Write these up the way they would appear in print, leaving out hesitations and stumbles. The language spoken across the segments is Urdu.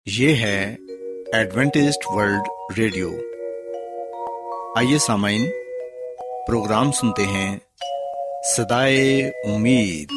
یہ ہے ایڈوینٹسٹ ورلڈ ریڈیو۔ آئیے سامعین، پروگرام سنتے ہیں صدائے امید۔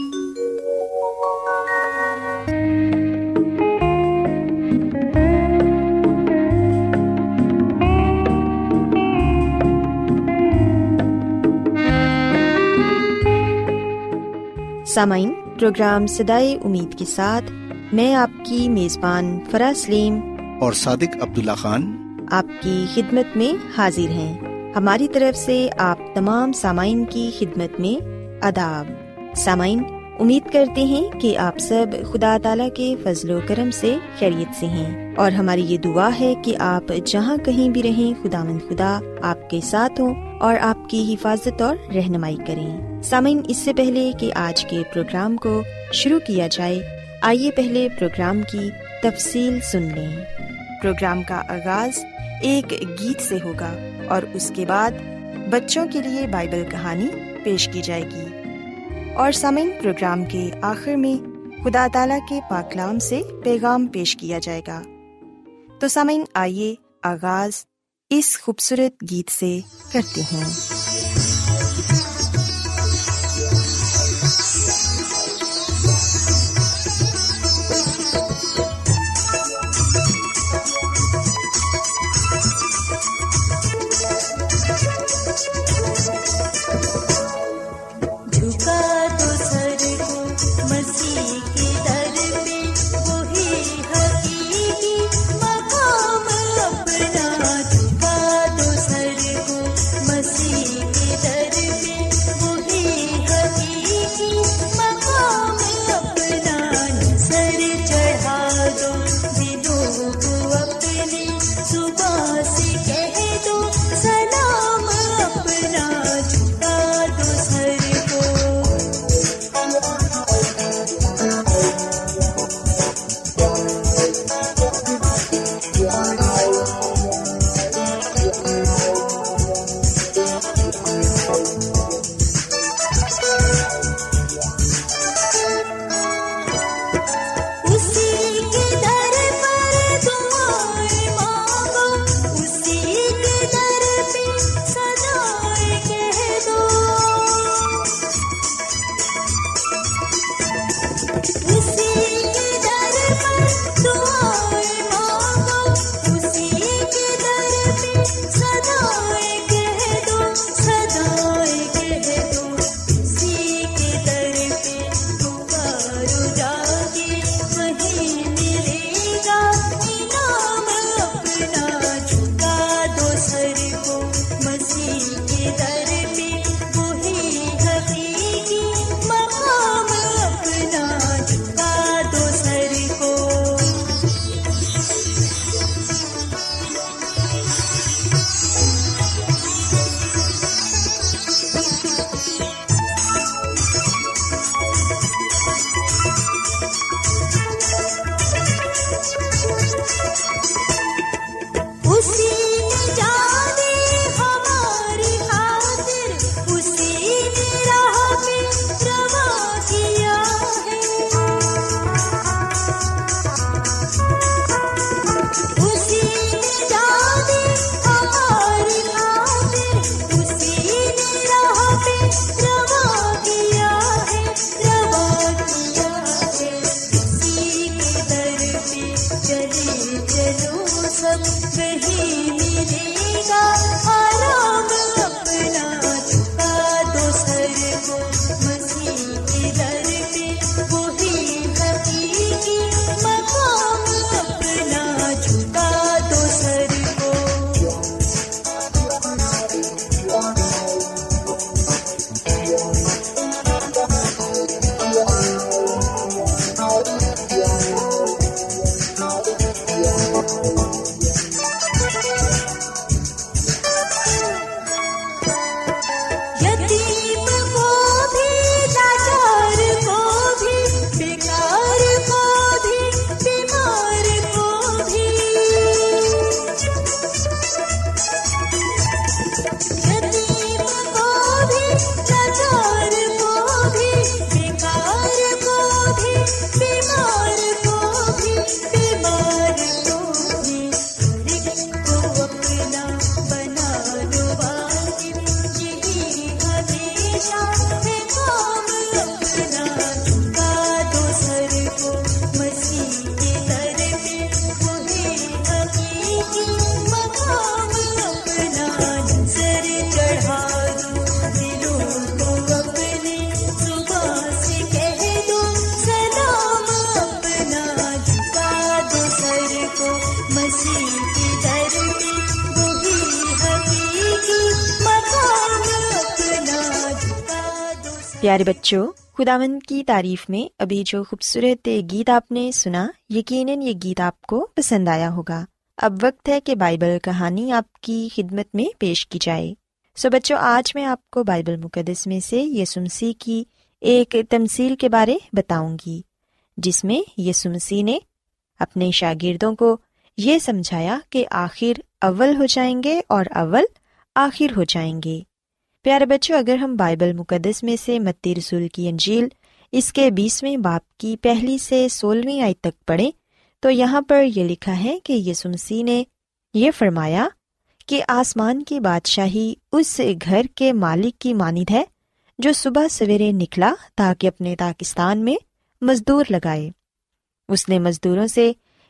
سامعین، پروگرام صدائے امید کے ساتھ میں آپ کی میزبان فرا سلیم اور صادق عبداللہ خان آپ کی خدمت میں حاضر ہیں۔ ہماری طرف سے آپ تمام سامعین کی خدمت میں آداب۔ سامعین، امید کرتے ہیں کہ آپ سب خدا تعالیٰ کے فضل و کرم سے خیریت سے ہیں، اور ہماری یہ دعا ہے کہ آپ جہاں کہیں بھی رہیں، خداوند خدا آپ کے ساتھ ہوں اور آپ کی حفاظت اور رہنمائی کریں۔ سامعین، اس سے پہلے کہ آج کے پروگرام کو شروع کیا جائے، آئیے پہلے پروگرام کی تفصیل سن لیں۔ پروگرام کا آغاز ایک گیت سے ہوگا اور اس کے بعد بچوں کے لیے بائبل کہانی پیش کی جائے گی، اور سامعین پروگرام کے آخر میں خدا تعالیٰ کے پاک کلام سے پیغام پیش کیا جائے گا۔ تو سامعین، آئیے آغاز اس خوبصورت گیت سے کرتے ہیں۔ پیارے بچوں، خداوند کی تعریف میں ابھی جو خوبصورت گیت آپ نے سنا، یقیناً یہ گیت آپ کو پسند آیا ہوگا۔ اب وقت ہے کہ بائبل کہانی آپ کی خدمت میں پیش کی جائے۔ سو بچوں، آج میں آپ کو بائبل مقدس میں سے یسوع مسیح کی ایک تمثیل کے بارے بتاؤں گی، جس میں یسوع مسیح نے اپنے شاگردوں کو یہ سمجھایا کہ آخر اول ہو جائیں گے اور اول آخر ہو جائیں گے۔ پیارے بچوں، اگر ہم بائبل مقدس میں سے متی رسول کی انجیل اس کے 20ویں باب کی 1 سے 16 آیت تک پڑھیں تو یہاں پر یہ لکھا ہے کہ یسوع مسیح نے یہ فرمایا کہ آسمان کی بادشاہی اس گھر کے مالک کی مانند ہے جو صبح سویرے نکلا تاکہ اپنے داغستان میں مزدور لگائے۔ اس نے مزدوروں سے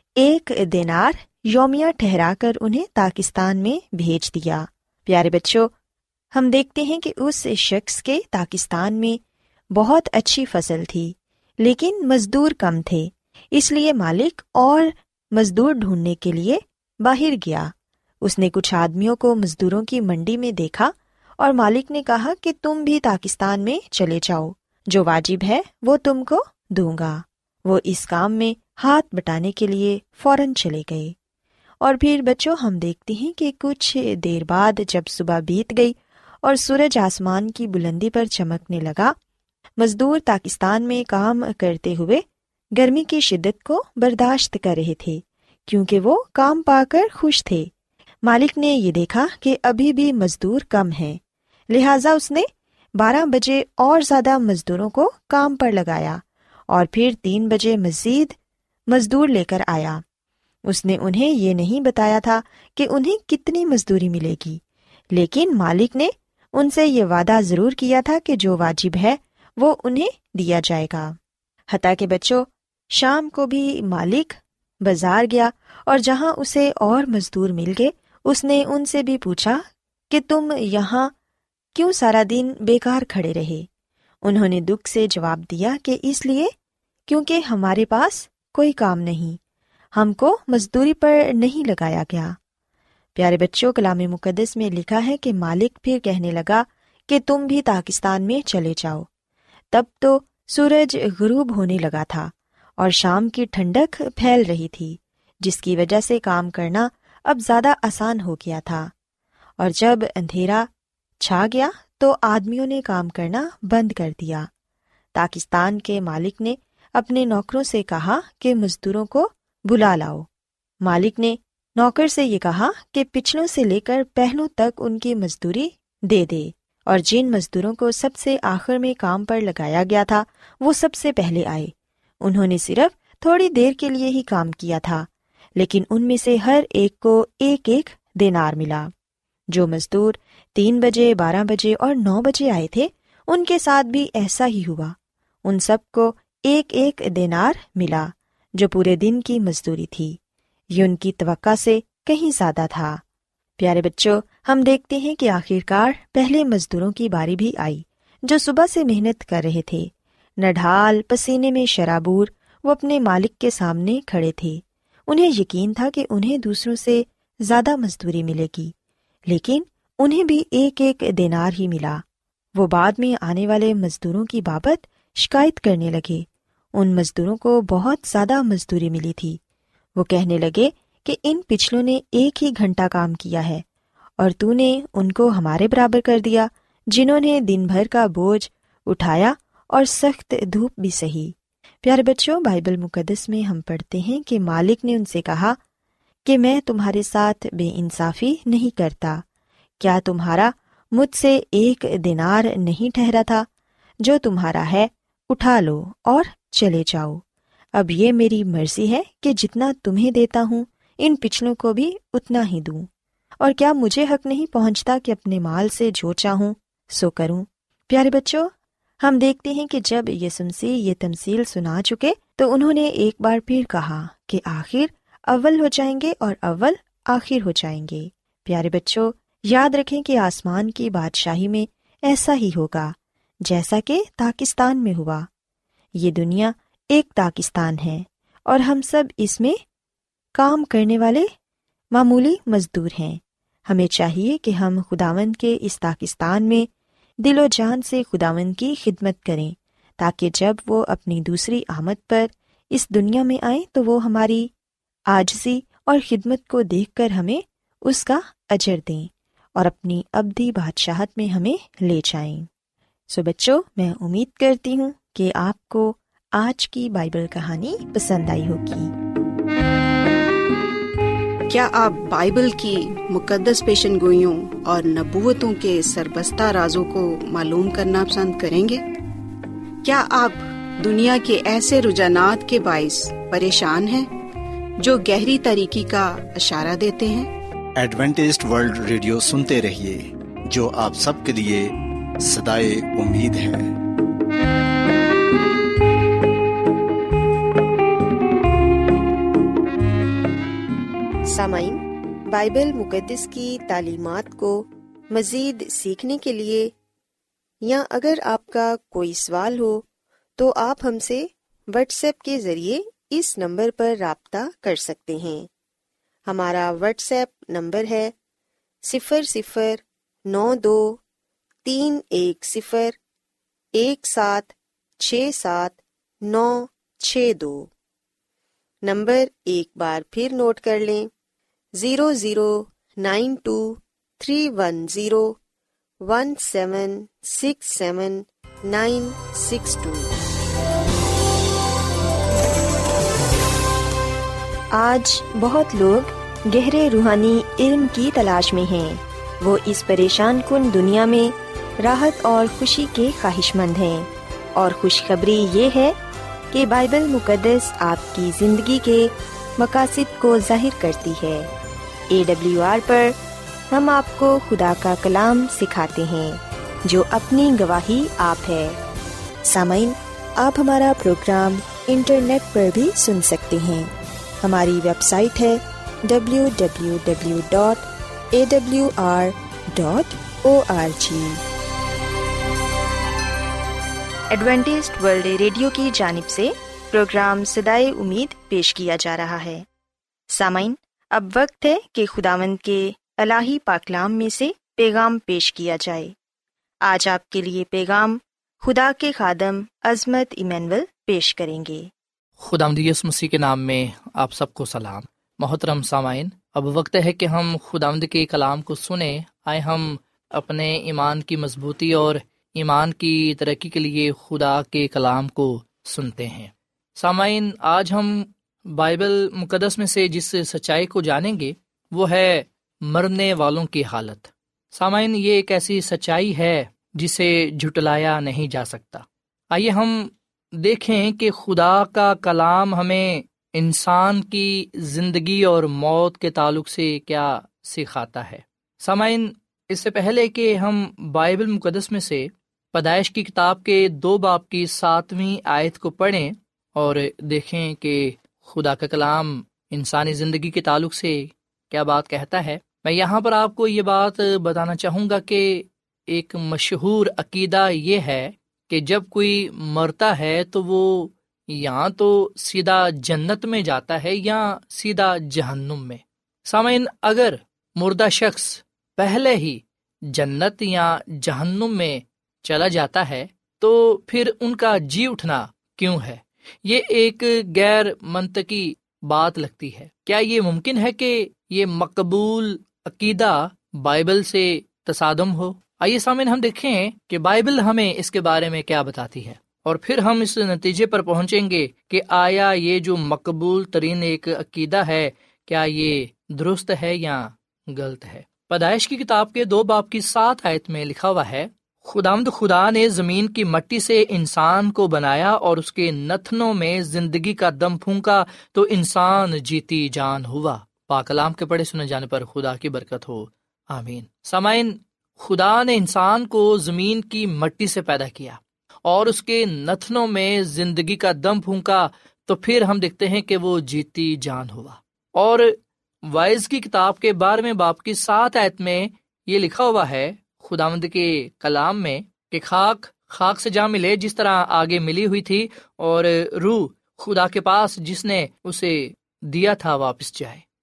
1 دینار یومیہ ٹھہرا کر انہیں داغستان میں بھیج دیا۔ پیارے بچوں، ہم دیکھتے ہیں کہ اس شخص کے داغستان میں بہت اچھی فصل تھی، لیکن مزدور کم تھے، اس لیے مالک اور مزدور ڈھونڈنے کے لیے باہر گیا۔ اس نے کچھ آدمیوں کو مزدوروں کی منڈی میں دیکھا اور مالک نے کہا کہ تم بھی داغستان میں چلے جاؤ، جو واجب ہے وہ تم کو دوں گا۔ وہ اس کام میں ہاتھ بٹانے کے لیے فوراً چلے گئے۔ اور پھر بچوں، ہم دیکھتے ہیں کہ کچھ دیر بعد جب صبح بیت گئی اور سورج آسمان کی بلندی پر چمکنے لگا، مزدور داغستان میں کام کرتے ہوئے گرمی کی شدت کو برداشت کر رہے تھے، کیونکہ وہ کام پا کر خوش تھے۔ مالک نے یہ دیکھا کہ ابھی بھی مزدور کم ہیں، لہٰذا اس نے 12 بجے اور زیادہ مزدوروں کو کام پر لگایا اور پھر 3 بجے مزید مزدور لے کر آیا۔ اس نے انہیں یہ نہیں بتایا تھا کہ انہیں کتنی مزدوری ملے گی، لیکن مالک نے ان سے یہ وعدہ ضرور کیا تھا کہ جو واجب ہے وہ انہیں دیا جائے گا۔ حتیٰ کہ بچوں، شام کو بھی مالک بازار گیا اور جہاں اسے اور مزدور مل گئے، اس نے ان سے بھی پوچھا کہ تم یہاں کیوں سارا دن بیکار کھڑے رہے؟ انہوں نے دکھ سے جواب دیا کہ اس لیے کیونکہ ہمارے پاس کوئی کام نہیں، ہم کو مزدوری پر نہیں لگایا گیا۔ پیارے بچوں، کلام مقدس میں لکھا ہے کہ مالک پھر کہنے لگا کہ تم بھی داغستان میں چلے جاؤ۔ تب تو سورج غروب ہونے لگا تھا اور شام کی ٹھنڈک پھیل رہی تھی، جس کی وجہ سے کام کرنا اب زیادہ آسان ہو گیا تھا۔ اور جب اندھیرا چھا گیا تو آدمیوں نے کام کرنا بند کر دیا۔ داغستان کے مالک نے اپنے نوکروں سے کہا کہ مزدوروں کو بلا لاؤ۔ مالک نے نوکر سے یہ کہا کہ پچھلوں سے لے کر پہلوں تک ان کی مزدوری دے دے، اور جن مزدوروں کو سب سے آخر میں کام پر لگایا گیا تھا وہ سب سے پہلے آئے۔ انہوں نے صرف تھوڑی دیر کے لیے ہی کام کیا تھا، لیکن ان میں سے ہر ایک کو 1 دینار ملا۔ جو مزدور 3 بجے، 12 بجے اور 9 بجے آئے تھے، ان کے ساتھ بھی ایسا ہی ہوا۔ ان سب کو 1 دینار ملا، جو پورے دن کی مزدوری تھی۔ یہ ان کی توقع سے کہیں زیادہ تھا۔ پیارے بچوں، ہم دیکھتے ہیں کہ آخرکار پہلے مزدوروں کی باری بھی آئی، جو صبح سے محنت کر رہے تھے۔ نڈھال، پسینے میں شرابور، وہ اپنے مالک کے سامنے کھڑے تھے۔ انہیں یقین تھا کہ انہیں دوسروں سے زیادہ مزدوری ملے گی، لیکن انہیں بھی 1 دینار ہی ملا۔ وہ بعد میں آنے والے مزدوروں کی بابت شکایت کرنے لگے۔ ان مزدوروں کو بہت زیادہ مزدوری ملی تھی۔ وہ کہنے لگے کہ ان پچھلوں نے 1 ہی گھنٹہ کام کیا ہے، اور تو نے ان کو ہمارے برابر کر دیا، جنہوں نے دن بھر کا بوجھ اٹھایا اور سخت دھوپ بھی سہی۔ پیارے بچوں، بائبل مقدس میں ہم پڑھتے ہیں کہ مالک نے ان سے کہا کہ میں تمہارے ساتھ بے انصافی نہیں کرتا۔ کیا تمہارا مجھ سے 1 دینار نہیں ٹھہرا تھا؟ جو تمہارا ہے اٹھا لو اور چلے جاؤ۔ اب یہ میری مرضی ہے کہ جتنا تمہیں دیتا ہوں ان پچھلوں کو بھی اتنا ہی دوں۔ اور کیا مجھے حق نہیں پہنچتا کہ اپنے مال سے جو چاہوں سو کروں؟ پیارے بچوں، ہم دیکھتے ہیں کہ جب یسوع مسیح یہ تمثیل سنا چکے تو انہوں نے ایک بار پھر کہا کہ آخر اول ہو جائیں گے اور اول آخر ہو جائیں گے۔ پیارے بچوں، یاد رکھیں کہ آسمان کی بادشاہی میں ایسا ہی ہوگا جیسا کہ داغستان میں ہوا۔ یہ دنیا ایک داغستان ہے اور ہم سب اس میں کام کرنے والے معمولی مزدور ہیں۔ ہمیں چاہیے کہ ہم خداوند کے اس پاکستان میں دل و جان سے خداوند کی خدمت کریں، تاکہ جب وہ اپنی دوسری آمد پر اس دنیا میں آئیں تو وہ ہماری عاجزی اور خدمت کو دیکھ کر ہمیں اس کا اجر دیں اور اپنی ابدی بادشاہت میں ہمیں لے جائیں۔ بچوں، میں امید کرتی ہوں کہ آپ کو آج کی بائبل کہانی پسند آئی ہوگی۔ کیا آپ بائبل کی مقدس پیشن گوئیوں اور نبوتوں کے سربستہ رازوں کو معلوم کرنا پسند کریں گے؟ کیا آپ دنیا کے ایسے رجحانات کے باعث پریشان ہیں جو گہری تاریکی کا اشارہ دیتے ہیں؟ ایڈوینٹسٹ ورلڈ ریڈیو سنتے رہیے، جو آپ سب کے لیے صدائے امید ہے۔ سامعین، بائبل مقدس کی تعلیمات کو مزید سیکھنے کے لیے یا اگر آپ کا کوئی سوال ہو تو آپ ہم سے واٹس ایپ کے ذریعے اس نمبر پر رابطہ کر سکتے ہیں۔ ہمارا واٹس ایپ نمبر ہے 009231676796 نمبر ایک بار پھر نوٹ کر لیں، 009231767962۔ آج بہت لوگ گہرے روحانی علم کی تلاش میں ہیں۔ وہ اس پریشان کن دنیا میں راحت اور خوشی کے خواہش مند ہیں، اور خوشخبری یہ ہے کہ بائبل مقدس آپ کی زندگی کے مقاصد کو ظاہر کرتی ہے۔ AWR پر ہم آپ کو خدا کا کلام سکھاتے ہیں جو اپنی گواہی آپ ہے۔ سامعین، آپ ہمارا پروگرام انٹرنیٹ پر بھی سن سکتے ہیں۔ ہماری ویب سائٹ ہے www.awr.org۔ ایڈوینٹسٹ ورلڈ ریڈیو کی جانب سے پروگرام صدائے امید پیش کیا جا رہا ہے۔ سامعین، اب وقت ہے کہ خداوند کے الہی پاکلام میں سے پیغام پیش کیا جائے۔ آج آپ کے لیے پیغام خدا کے خادم عظمت ایمینول پیش کریں گے۔ خداوند یسوع مسیح کے نام میں آپ سب کو سلام۔ محترم سامعین، اب وقت ہے کہ ہم خداوند کے کلام کو سنیں۔ آئے ہم اپنے ایمان کی مضبوطی اور ایمان کی ترقی کے لیے خدا کے کلام کو سنتے ہیں۔ سامعین، آج ہم بائبل مقدس میں سے جس سچائی کو جانیں گے وہ ہے مرنے والوں کی حالت۔ سامعین، یہ ایک ایسی سچائی ہے جسے جھٹلایا نہیں جا سکتا۔ آئیے ہم دیکھیں کہ خدا کا کلام ہمیں انسان کی زندگی اور موت کے تعلق سے کیا سکھاتا ہے۔ سامعین، اس سے پہلے کہ ہم بائبل مقدس میں سے پیدائش کی کتاب کے 2 باب کی 7ویں آیت کو پڑھیں اور دیکھیں کہ خدا کا کلام انسانی زندگی کے تعلق سے کیا بات کہتا ہے، میں یہاں پر آپ کو یہ بات بتانا چاہوں گا کہ ایک مشہور عقیدہ یہ ہے کہ جب کوئی مرتا ہے تو وہ یا تو سیدھا جنت میں جاتا ہے یا سیدھا جہنم میں۔ سامعین، اگر مردہ شخص پہلے ہی جنت یا جہنم میں چلا جاتا ہے تو پھر ان کا جی اٹھنا کیوں ہے؟ یہ ایک غیر منطقی بات لگتی ہے۔ کیا یہ ممکن ہے کہ یہ مقبول عقیدہ بائبل سے تصادم ہو؟ آئیے سامعین، ہم دیکھیں کہ بائبل ہمیں اس کے بارے میں کیا بتاتی ہے، اور پھر ہم اس نتیجے پر پہنچیں گے کہ آیا یہ جو مقبول ترین ایک عقیدہ ہے کیا یہ درست ہے یا غلط ہے۔ پیدائش کی کتاب کے 2 باب کی 7 آیت میں لکھا ہوا ہے، خداوند خدا نے زمین کی مٹی سے انسان کو بنایا اور اس کے نتنوں میں زندگی کا دم پھونکا تو انسان جیتی جان ہوا۔ پاک کلام کے پڑھے سنے جانے پر خدا کی برکت ہو، آمین۔ سامعین، خدا نے انسان کو زمین کی مٹی سے پیدا کیا اور اس کے نتنوں میں زندگی کا دم پھونکا تو پھر ہم دیکھتے ہیں کہ وہ جیتی جان ہوا۔ اور وائز کی کتاب کے 12ویں باب کی 7 آیت میں یہ لکھا ہوا ہے خداوند کے کلام میں کہ خاک سے جا ملے جس طرح آگے ملی ہوئی تھی، اور روح خدا کے پاس جس نے اسے دیا تھا واپس جائے۔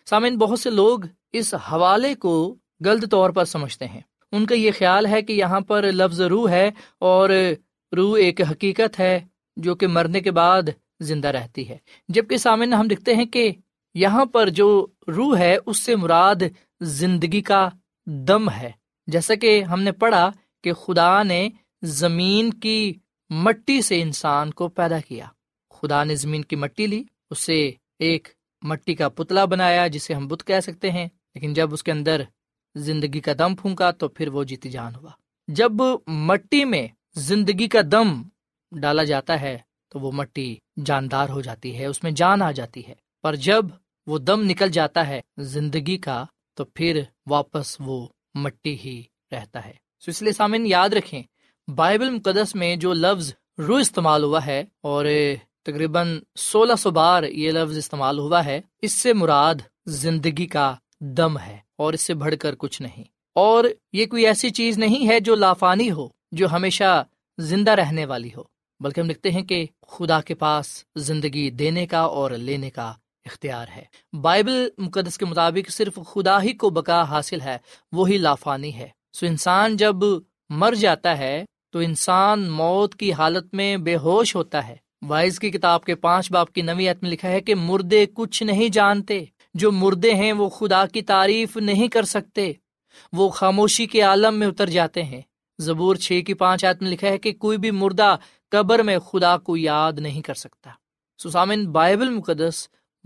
سامعین، بہت سے لوگ اس حوالے کو غلط طور پر سمجھتے ہیں۔ ان کا یہ خیال ہے کہ یہاں پر لفظ روح ہے اور روح ایک حقیقت ہے جو کہ مرنے کے بعد زندہ رہتی ہے، جبکہ سامعین ہم دیکھتے ہیں کہ یہاں پر جو روح ہے اس سے مراد زندگی کا دم ہے۔ جیسا کہ ہم نے پڑھا کہ خدا نے زمین کی مٹی سے انسان کو پیدا کیا۔ خدا نے زمین کی مٹی لی، اسے ایک مٹی کا پتلا بنایا جسے ہم بت کہہ سکتے ہیں، لیکن جب اس کے اندر زندگی کا دم پھونکا تو پھر وہ جیتی جان ہوا۔ جب مٹی میں زندگی کا دم ڈالا جاتا ہے تو وہ مٹی جاندار ہو جاتی ہے، اس میں جان آ جاتی ہے، پر جب وہ دم نکل جاتا ہے زندگی کا تو پھر واپس وہ مٹی ہی رہتا ہے۔ اس لیے سامعین یاد رکھیں، بائبل مقدس میں جو لفظ روح استعمال ہوا ہے اور تقریباً 1600 بار یہ لفظ استعمال ہوا ہے، اس سے مراد زندگی کا دم ہے اور اس سے بڑھ کر کچھ نہیں۔ اور یہ کوئی ایسی چیز نہیں ہے جو لافانی ہو، جو ہمیشہ زندہ رہنے والی ہو، بلکہ ہم دیکھتے ہیں کہ خدا کے پاس زندگی دینے کا اور لینے کا اختیار ہے۔ بائبل مقدس کے مطابق صرف خدا ہی کو بقا حاصل ہے، وہی لافانی ہے۔ سو انسان جب مر جاتا ہے تو انسان موت کی حالت میں بے ہوش ہوتا ہے۔ وائز کی کتاب کے 5 باب کی 9 آیت میں لکھا ہے کہ مردے کچھ نہیں جانتے، جو مردے ہیں وہ خدا کی تعریف نہیں کر سکتے، وہ خاموشی کے عالم میں اتر جاتے ہیں۔ زبور 6 کی 5 آیت میں لکھا ہے کہ کوئی بھی مردہ قبر میں خدا کو یاد نہیں کر سکتا۔ سامعین، بائبل مقدس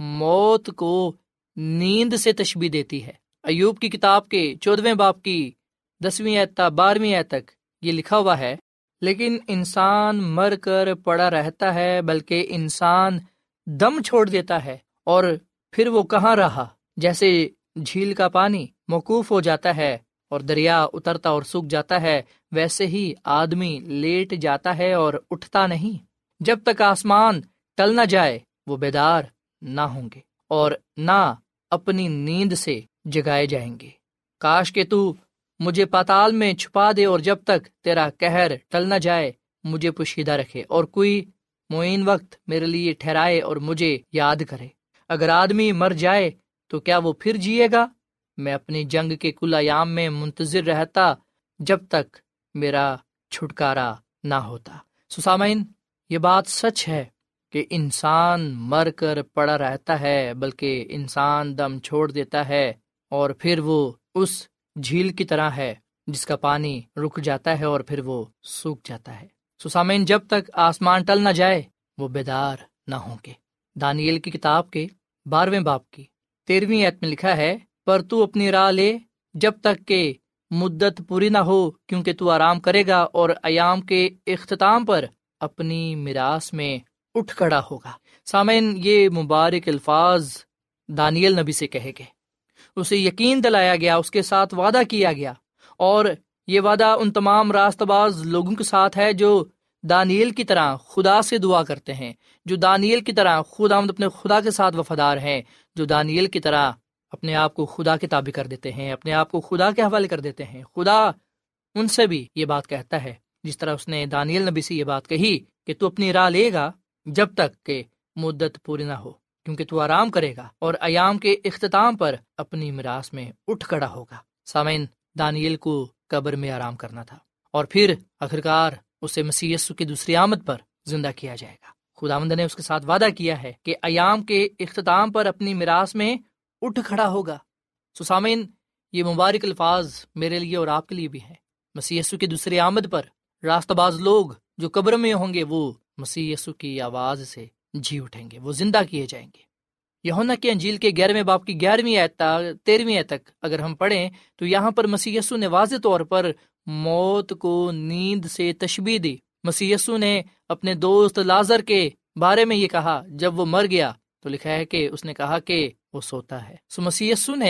موت کو نیند سے تشبیہ دیتی ہے۔ ایوب کی کتاب کے 14 باب کی 10ویں آیت تا 12ویں آیت تک یہ لکھا ہوا ہے، لیکن انسان مر کر پڑا رہتا ہے، بلکہ انسان دم چھوڑ دیتا ہے اور پھر وہ کہاں رہا؟ جیسے جھیل کا پانی موقوف ہو جاتا ہے اور دریا اترتا اور سوکھ جاتا ہے، ویسے ہی آدمی لیٹ جاتا ہے اور اٹھتا نہیں۔ جب تک آسمان ٹل نہ جائے وہ بیدار نہ ہوں گے اور نہ اپنی نیند سے جگائے جائیں گے۔ کاش کہ تو مجھے پاتال میں چھپا دے اور جب تک تیرا قہر ٹل نہ جائے مجھے پوشیدہ رکھے، اور کوئی معین وقت میرے لیے ٹھہرائے اور مجھے یاد کرے۔ اگر آدمی مر جائے تو کیا وہ پھر جیے گا؟ میں اپنی جنگ کے کل ایام میں منتظر رہتا جب تک میرا چھٹکارا نہ ہوتا۔ سامعین، یہ بات سچ ہے کہ انسان مر کر پڑا رہتا ہے، بلکہ انسان دم چھوڑ دیتا ہے اور پھر وہ اس جھیل کی طرح ہے جس کا پانی رک جاتا ہے اور پھر وہ سوکھ جاتا ہے۔ سامعین، جب تک آسمان ٹل نہ جائے وہ بیدار نہ ہوں گے۔ دانیل کی کتاب کے 12ویں باب کی 13ویں آیت میں لکھا ہے، پر تو اپنی راہ لے جب تک کہ مدت پوری نہ ہو، کیونکہ تو آرام کرے گا اور ایام کے اختتام پر اپنی میراث میں اٹھ کھڑا ہوگا۔ سامعین، یہ مبارک الفاظ دانیل نبی سے کہے گئے، اسے یقین دلایا گیا، اس کے ساتھ وعدہ کیا گیا، اور یہ وعدہ ان تمام راست باز لوگوں کے ساتھ ہے جو دانیل کی طرح خدا سے دعا کرتے ہیں، جو دانیل کی طرح خداوند اپنے خدا کے ساتھ وفادار ہیں، جو دانیل کی طرح اپنے آپ کو خدا کے تابع کر دیتے ہیں، اپنے آپ کو خدا کے حوالے کر دیتے ہیں۔ خدا ان سے بھی یہ بات کہتا ہے، جس طرح اس نے دانیل نبی سے یہ بات کہی کہ تو اپنی راہ لے گا جب تک کہ مدت پوری نہ ہو، کیونکہ تو آرام کرے گا اور ایام کے اختتام پر اپنی میراث میں اٹھ کھڑا ہوگا۔ سامعین، دانیل کو قبر میں آرام کرنا تھا اور پھر آخرکار اسے مسیح یسوع کی دوسری آمد پر زندہ کیا جائے گا۔ خداوند نے اس کے ساتھ وعدہ کیا ہے کہ ایام کے اختتام پر اپنی میراث میں اٹھ کھڑا ہوگا۔ سامعین، یہ مبارک الفاظ میرے لیے اور آپ کے لیے بھی ہیں۔ مسیح یسوع کی دوسری آمد پر راست باز لوگ جو قبر میں ہوں گے وہ مسیح یسوع کی آواز سے جی اٹھیں گے، وہ زندہ کیے جائیں گے۔ یوحنا کی انجیل کے 11ویں باب کی 11ویں آیت تا 13ویں آیت تک اگر ہم پڑھیں تو یہاں پر مسیح یسوع نے واضح طور پر موت کو نیند سے تشبیہ دی۔ مسیح یسوع نے اپنے دوست لازر کے بارے میں یہ کہا، جب وہ مر گیا تو لکھا ہے کہ اس نے کہا کہ وہ سوتا ہے۔ مسیح یسوع نے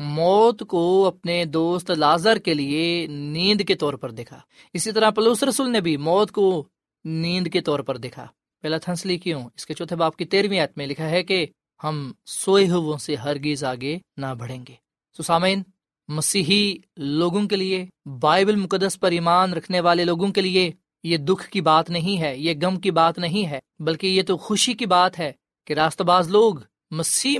موت کو اپنے دوست لازر کے لیے نیند کے طور پر دیکھا۔ اسی طرح پولس رسول نے بھی موت کو نیند کے طور پر دیکھا۔ پہلا تھنسلی کیوں اس کے 4 باب کی 13ویں آیت میں لکھا ہے کہ ہم سوئے ہووں سے ہرگز آگے نہ بڑھیں گے۔ سامعین، مسیحی لوگوں کے لیے، بائبل مقدس پر ایمان رکھنے والے لوگوں کے لیے یہ دکھ کی بات نہیں ہے، یہ غم کی بات نہیں ہے، بلکہ یہ تو خوشی کی بات ہے کہ راست باز لوگ مسیح میں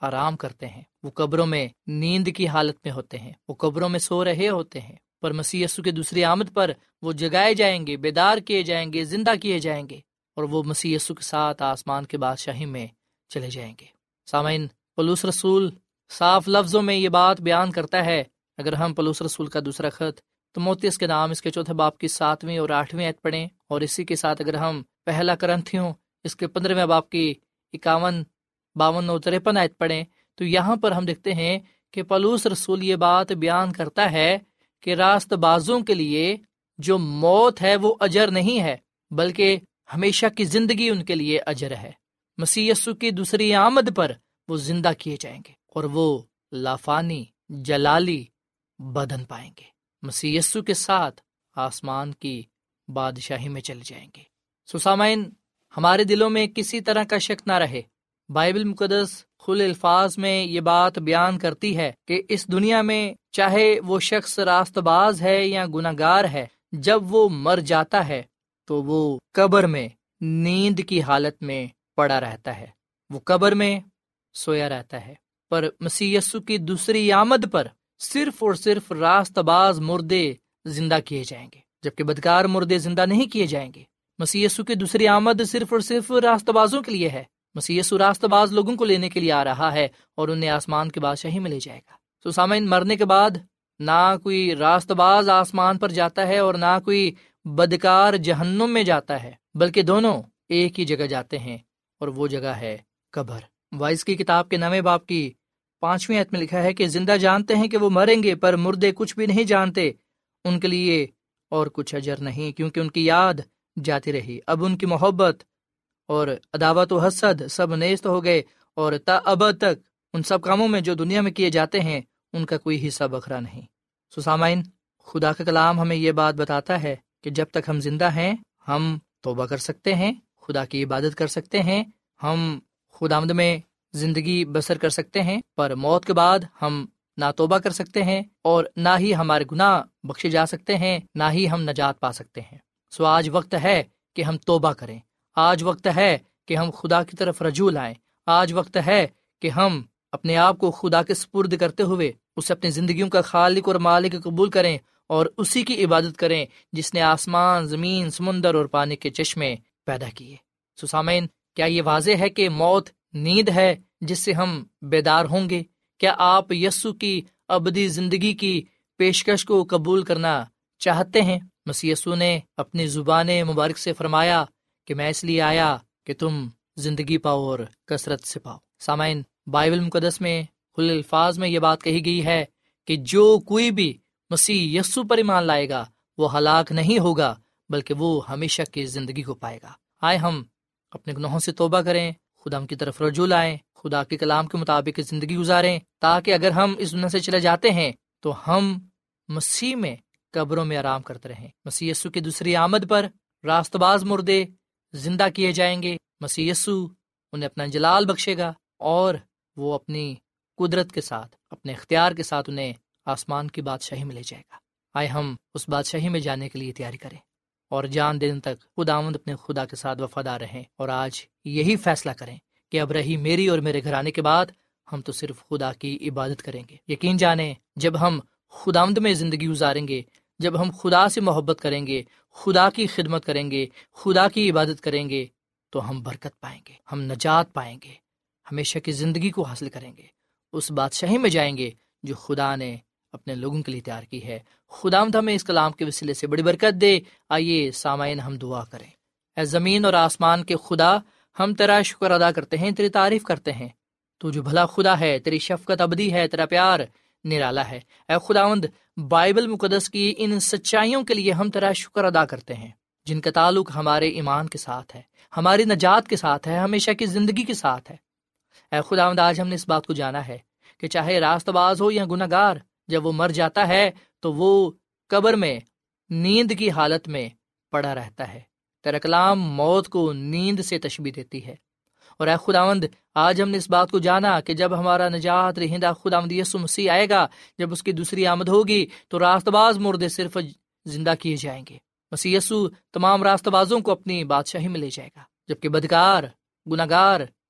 آرام کرتے ہیں، وہ قبروں میں نیند کی حالت میں ہوتے ہیں، وہ قبروں میں سو رہے ہوتے ہیں، پر مسیح یسوع کی دوسری آمد پر وہ جگائے جائیں گے، بیدار کیے جائیں گے، زندہ کیے جائیں گے، اور وہ مسیح یسوع کے ساتھ آسمان کے بادشاہی میں چلے جائیں گے۔ سامعین، پولس رسول صاف لفظوں میں یہ بات بیان کرتا ہے۔ اگر ہم پولس رسول کا دوسرا خط تموتھیوس کے نام اس کے 4 باب کی 7ویں اور 8ویں آیت پڑھیں، اور اسی کے ساتھ اگر ہم پہلا کرنتھیوں اس کے 15ویں باب کی 51، 52 اور 53 آیت پڑھیں، تو یہاں پر ہم دیکھتے ہیں کہ پولس رسول یہ بات بیان کرتا ہے کہ راست بازوں کے لیے جو موت ہے وہ اجر نہیں ہے، بلکہ ہمیشہ کی زندگی ان کے لیے اجر ہے۔ مسیح یسوع کی دوسری آمد پر وہ زندہ کیے جائیں گے اور وہ لافانی جلالی بدن پائیں گے، مسیح یسوع کے ساتھ آسمان کی بادشاہی میں چلے جائیں گے۔ سامعین، ہمارے دلوں میں کسی طرح کا شک نہ رہے، بائبل مقدس کھلے الفاظ میں یہ بات بیان کرتی ہے کہ اس دنیا میں چاہے وہ شخص راست باز ہے یا گناہ گار ہے، جب وہ مر جاتا ہے تو وہ قبر میں نیند کی حالت میں پڑا رہتا ہے، وہ قبر میں سویا رہتا ہے۔ پر مسیح یسوع کی دوسری آمد پر صرف اور صرف راست باز مردے زندہ کیے جائیں گے، جبکہ بدکار مردے زندہ نہیں کیے جائیں گے۔ مسیح یسوع کی دوسری آمد صرف اور صرف راست بازوں کے لیے ہے۔ مسیح یسوع راست باز لوگوں کو لینے کے لیے آ رہا ہے اور انہیں آسمان کی بادشاہی میں لے جائے گا۔ سامعین، مرنے کے بعد نہ کوئی راست باز آسمان پر جاتا ہے اور نہ کوئی بدکار جہنم میں جاتا ہے، بلکہ دونوں ایک ہی جگہ جاتے ہیں، اور وہ جگہ ہے قبر۔ وائس کی کتاب کے 9 باب کی 5ویں آیت میں لکھا ہے کہ زندہ جانتے ہیں کہ وہ مریں گے، پر مردے کچھ بھی نہیں جانتے، ان کے لیے اور کچھ اجر نہیں، کیونکہ ان کی یاد جاتی رہی۔ اب ان کی محبت اور عداوت و حسد سب نیست ہو گئے، اور تا ابد تک ان سب کاموں میں جو دنیا میں کیے جاتے ہیں ان کا کوئی حصہ بکھرا نہیں۔ سامعین، خدا کا کلام ہمیں یہ بات بتاتا ہے کہ جب تک ہم زندہ ہیں ہم توبہ کر سکتے ہیں، خدا کی عبادت کر سکتے ہیں، ہم خداوند میں زندگی بسر کر سکتے ہیں، پر موت کے بعد ہم نہ توبہ کر سکتے ہیں اور نہ ہی ہمارے گناہ بخشے جا سکتے ہیں، نہ ہی ہم نجات پا سکتے ہیں۔ آج وقت ہے کہ ہم توبہ کریں، آج وقت ہے کہ ہم خدا کی طرف رجوع لائیں، آج وقت ہے کہ ہم اپنے آپ کو خدا کے سپرد کرتے ہوئے اسے اپنی زندگیوں کا خالق اور مالک قبول کریں اور اسی کی عبادت کریں جس نے آسمان، زمین، سمندر اور پانی کے چشمے پیدا کیے۔ سامعین، کیا یہ واضح ہے کہ موت نیند ہے جس سے ہم بیدار ہوں گے؟ کیا آپ یسوع کی ابدی زندگی کی پیشکش کو قبول کرنا چاہتے ہیں؟ مسیح یسوع نے اپنی زبان مبارک سے فرمایا کہ میں اس لیے آیا کہ تم زندگی پاؤ اور کثرت سے پاؤ۔ سامعین، بائبل مقدس میں کھلے الفاظ میں یہ بات کہی گئی ہے کہ جو کوئی بھی مسیح یسوع پر ایمان لائے گا وہ ہلاک نہیں ہوگا بلکہ وہ ہمیشہ کی زندگی کو پائے گا۔ آئے ہم اپنے گناہوں سے توبہ کریں، خدا کی طرف رجوع لائیں، خدا کے کلام کے مطابق زندگی گزاریں، تاکہ اگر ہم اس دنیا سے چلے جاتے ہیں تو ہم مسیح میں قبروں میں آرام کرتے رہیں۔ مسیح یسوع کی دوسری آمد پر راست باز مردے زندہ کیے جائیں گے، مسیح یسوع انہیں اپنا جلال بخشے گا اور وہ اپنی قدرت کے ساتھ، اپنے اختیار کے ساتھ انہیں آسمان کی بادشاہی میں لے جائے گا۔ آئے ہم اس بادشاہی میں جانے کے لیے تیاری کریں اور جان دن تک خداوند اپنے خدا کے ساتھ وفادار رہیں، اور آج یہی فیصلہ کریں کہ اب رہی میری اور میرے گھرانے کے بعد ہم تو صرف خدا کی عبادت کریں گے۔ یقین جانیں، جب ہم خداوند میں زندگی گزاریں گے، جب ہم خدا سے محبت کریں گے، خدا کی خدمت کریں گے، خدا کی عبادت کریں گے، تو ہم برکت پائیں گے، ہم نجات پائیں گے، ہمیشہ کی زندگی کو حاصل کریں گے، اس بادشاہی میں جائیں گے جو خدا نے اپنے لوگوں کے لیے تیار کی ہے۔ خداوند ہمیں اس کلام کے وسیلے سے بڑی برکت دے۔ آئیے سامعین، ہم دعا کریں۔ اے زمین اور آسمان کے خدا، ہم تیرا شکر ادا کرتے ہیں، تیری تعریف کرتے ہیں۔ تو جو بھلا خدا ہے، تیری شفقت ابدی ہے، تیرا پیار نرالا ہے۔ اے خداوند، بائبل مقدس کی ان سچائیوں کے لیے ہم تیرا شکر ادا کرتے ہیں جن کا تعلق ہمارے ایمان کے ساتھ ہے، ہماری نجات کے ساتھ ہے، ہمیشہ کی زندگی کے ساتھ ہے۔ اے خداوند، آج ہم نے اس بات کو جانا ہے کہ چاہے راست باز ہو یا گناہ گار، جب وہ مر جاتا ہے تو وہ قبر میں نیند کی حالت میں پڑا رہتا ہے۔ تیرا کلام موت کو نیند سے تشبیہ دیتی ہے، اور اے خداوند، آج ہم نے اس بات کو جانا کہ جب ہمارا نجات رہندہ خداوند یسوع مسیح آئے گا، جب اس کی دوسری آمد ہوگی تو راست باز مردے صرف زندہ کیے جائیں گے۔ مسیح یسوع تمام راست بازوں کو اپنی بادشاہی میں لے جائے گا، جبکہ بدکار، گناہ گار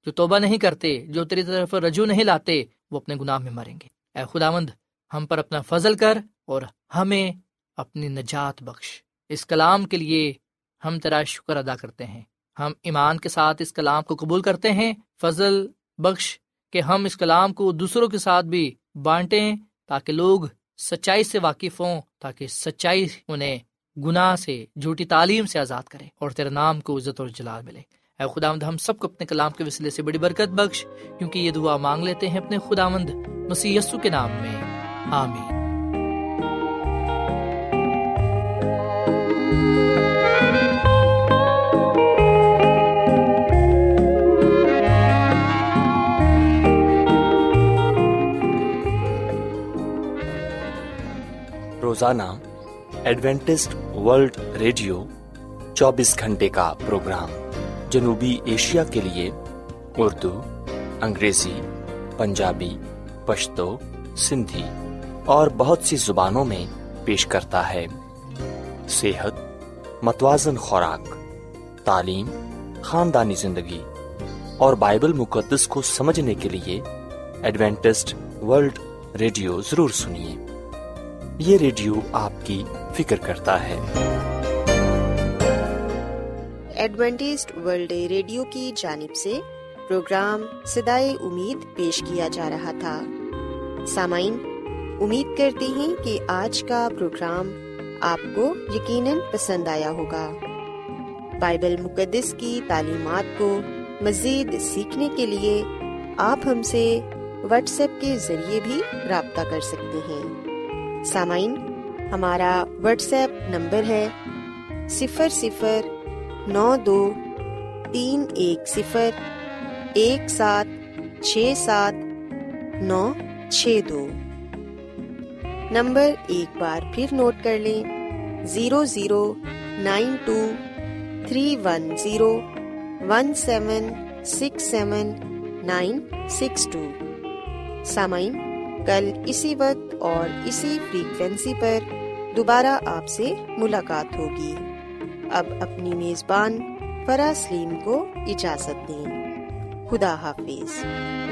جو توبہ نہیں کرتے، جو تیری طرف رجوع نہیں لاتے، وہ اپنے گناہ میں مریں گے۔ اے خداوند، ہم پر اپنا فضل کر اور ہمیں اپنی نجات بخش۔ اس کلام کے لیے ہم تیرا شکر ادا کرتے ہیں، ہم ایمان کے ساتھ اس کلام کو قبول کرتے ہیں۔ فضل بخش کہ ہم اس کلام کو دوسروں کے ساتھ بھی بانٹیں، تاکہ لوگ سچائی سے واقف ہوں، تاکہ سچائی انہیں گناہ سے، جھوٹی تعلیم سے آزاد کرے اور تیرے نام کو عزت اور جلال ملے۔ اے خداوند، ہم سب کو اپنے کلام کے وسیلے سے بڑی برکت بخش، کیونکہ یہ دعا مانگ لیتے ہیں اپنے خداوند مسیح یسوع کے نام میں، آمین۔ روزانہ ایڈوینٹسٹ ورلڈ ریڈیو 24 گھنٹے کا پروگرام جنوبی ایشیا کے لیے اردو، انگریزی، پنجابی، پشتو، سندھی اور بہت سی زبانوں میں پیش کرتا ہے۔ صحت، متوازن خوراک، تعلیم، خاندانی زندگی اور بائبل مقدس کو سمجھنے کے لیے ایڈوینٹسٹ ورلڈ ریڈیو ضرور سنیے۔ یہ ریڈیو آپ کی فکر کرتا ہے۔ ایڈوینٹسٹ ورلڈ ریڈیو کی جانب سے پروگرام صدائے امید پیش کیا جا رہا تھا۔ سامعین، امید کرتے ہیں کہ آج کا پروگرام آپ کو یقیناً پسند آیا ہوگا۔ بائبل مقدس کی تعلیمات کو مزید سیکھنے کے لیے آپ ہم سے واٹس ایپ کے ذریعے بھی رابطہ کر سکتے ہیں۔ سامعین، ہمارا واٹس ایپ نمبر ہے 00923101767962۔ نمبر ایک بار پھر نوٹ کر لیں، 009231767962۔ سامعین، کل اسی وقت اور اسی فریکوینسی پر دوبارہ آپ سے ملاقات ہوگی۔ اب اپنی میزبان فرا سلیم کو اجازت دیں۔ خدا حافظ۔